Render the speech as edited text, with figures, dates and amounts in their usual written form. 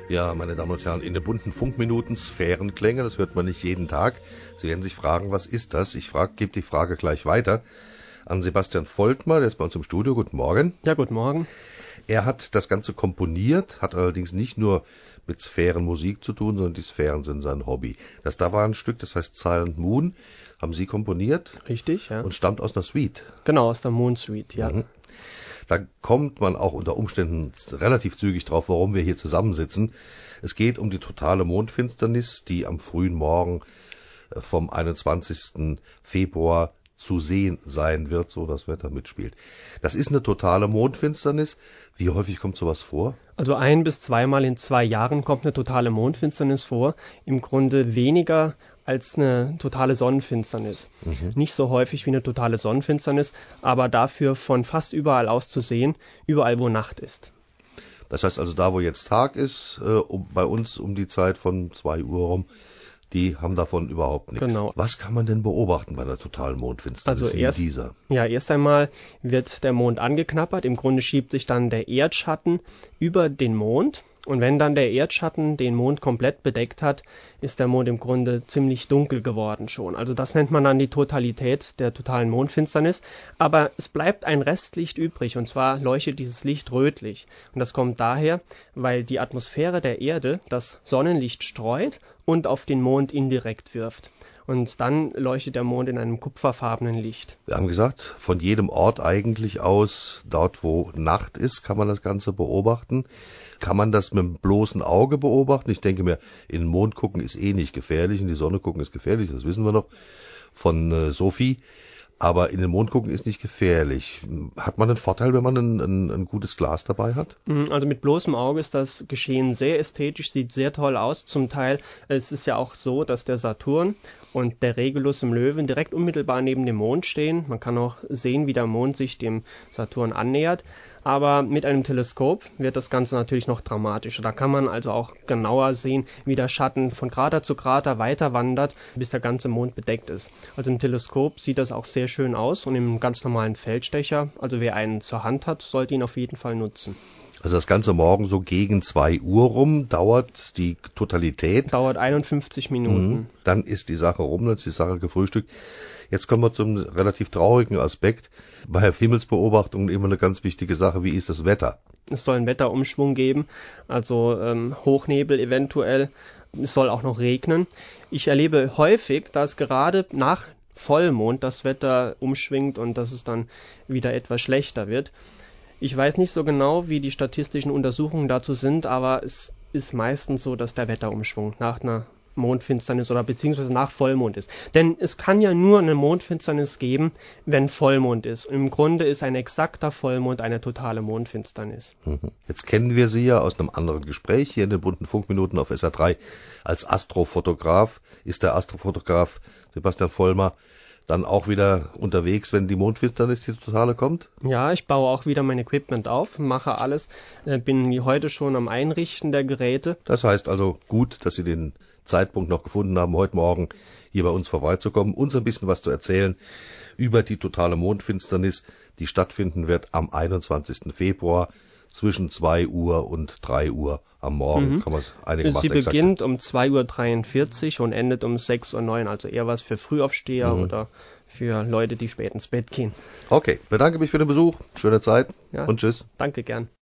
Ja, meine Damen und Herren, in den bunten Funkminuten Sphärenklänge, das hört man nicht jeden Tag. Sie werden sich fragen, was ist das? Ich gebe die Frage gleich weiter an Sebastian Volkmar, der ist bei uns im Studio. Guten Morgen. Ja, guten Morgen. Er hat das Ganze komponiert, hat allerdings nicht nur mit Sphärenmusik zu tun, sondern die Sphären sind sein Hobby. Da war ein Stück, das heißt Silent Moon, haben Sie komponiert. Richtig, ja. Und stammt aus einer Suite. Genau, aus der Moon Suite, ja. Mhm. Da kommt man auch unter Umständen relativ zügig drauf, warum wir hier zusammensitzen. Es geht um die totale Mondfinsternis, die am frühen Morgen vom 21. Februar zu sehen sein wird, so das Wetter mitspielt. Das ist eine totale Mondfinsternis. Wie häufig kommt sowas vor? Also 1- bis 2-mal in 2 Jahren kommt eine totale Mondfinsternis vor. Im Grunde weniger als eine totale Sonnenfinsternis. Nicht so häufig wie eine totale Sonnenfinsternis, aber dafür von fast überall aus zu sehen, überall wo Nacht ist. Das heißt also, da wo jetzt Tag ist, bei uns um die Zeit von 2 Uhr rum, die haben davon überhaupt nichts. Genau. Was kann man denn beobachten bei einer totalen Mondfinsternis Also wie dieser? erst einmal wird der Mond angeknabbert. Im Grunde schiebt sich dann der Erdschatten über den Mond. Und wenn dann der Erdschatten den Mond komplett bedeckt hat, ist der Mond im Grunde ziemlich dunkel geworden schon. Also das nennt man dann die Totalität der totalen Mondfinsternis. Aber es bleibt ein Restlicht übrig, und zwar leuchtet dieses Licht rötlich. Und das kommt daher, weil die Atmosphäre der Erde das Sonnenlicht streut und auf den Mond indirekt wirft. Und dann leuchtet der Mond in einem kupferfarbenen Licht. Wir haben gesagt, von jedem Ort eigentlich aus, dort wo Nacht ist, kann man das Ganze beobachten. Kann man das mit dem bloßen Auge beobachten? Ich denke mir, in den Mond gucken ist eh nicht gefährlich, in die Sonne gucken ist gefährlich, das wissen wir noch von Sophie. Aber in den Mond gucken ist nicht gefährlich. Hat man einen Vorteil, wenn man ein gutes Glas dabei hat? Also mit bloßem Auge ist das Geschehen sehr ästhetisch, sieht sehr toll aus. Zum Teil, es ist ja auch so, dass der Saturn und der Regulus im Löwen direkt unmittelbar neben dem Mond stehen. Man kann auch sehen, wie der Mond sich dem Saturn annähert. Aber mit einem Teleskop wird das Ganze natürlich noch dramatischer. Da kann man also auch genauer sehen, wie der Schatten von Krater zu Krater weiter wandert, bis der ganze Mond bedeckt ist. Also im Teleskop sieht das auch sehr schön aus und im ganz normalen Feldstecher, also wer einen zur Hand hat, sollte ihn auf jeden Fall nutzen. Also das ganze Morgen so gegen 2 Uhr rum dauert die Totalität. Dauert 51 Minuten. Dann ist die Sache rum, dann ist die Sache gefrühstückt. Jetzt kommen wir zum relativ traurigen Aspekt. Bei Himmelsbeobachtungen immer eine ganz wichtige Sache, wie ist das Wetter? Es soll einen Wetterumschwung geben, also Hochnebel eventuell. Es soll auch noch regnen. Ich erlebe häufig, dass gerade nach Vollmond das Wetter umschwingt und dass es dann wieder etwas schlechter wird. Ich weiß nicht so genau, wie die statistischen Untersuchungen dazu sind, aber es ist meistens so, dass der Wetterumschwung nach einer Mondfinsternis oder beziehungsweise nach Vollmond ist. Denn es kann ja nur eine Mondfinsternis geben, wenn Vollmond ist. Und im Grunde ist ein exakter Vollmond eine totale Mondfinsternis. Jetzt kennen wir Sie ja aus einem anderen Gespräch hier in den bunten Funkminuten auf SR3 als Astrofotograf. Ist der Astrofotograf Sebastian Vollmar dann auch wieder unterwegs, wenn die Mondfinsternis, die totale, kommt? Ja, ich baue auch wieder mein Equipment auf, mache alles, bin wie heute schon am Einrichten der Geräte. Das heißt also gut, dass Sie den Zeitpunkt noch gefunden haben, heute Morgen hier bei uns vorbeizukommen, uns ein bisschen was zu erzählen über die totale Mondfinsternis, die stattfinden wird am 21. Februar zwischen 2 Uhr und 3 Uhr am Morgen. Kann man es einigermaßen Sie beginnt um 2:43 Uhr und endet um 6:09 Uhr, also eher was für Frühaufsteher oder für Leute, die spät ins Bett gehen. Okay, bedanke mich für den Besuch, schöne Zeit Ja, und tschüss. danke gern.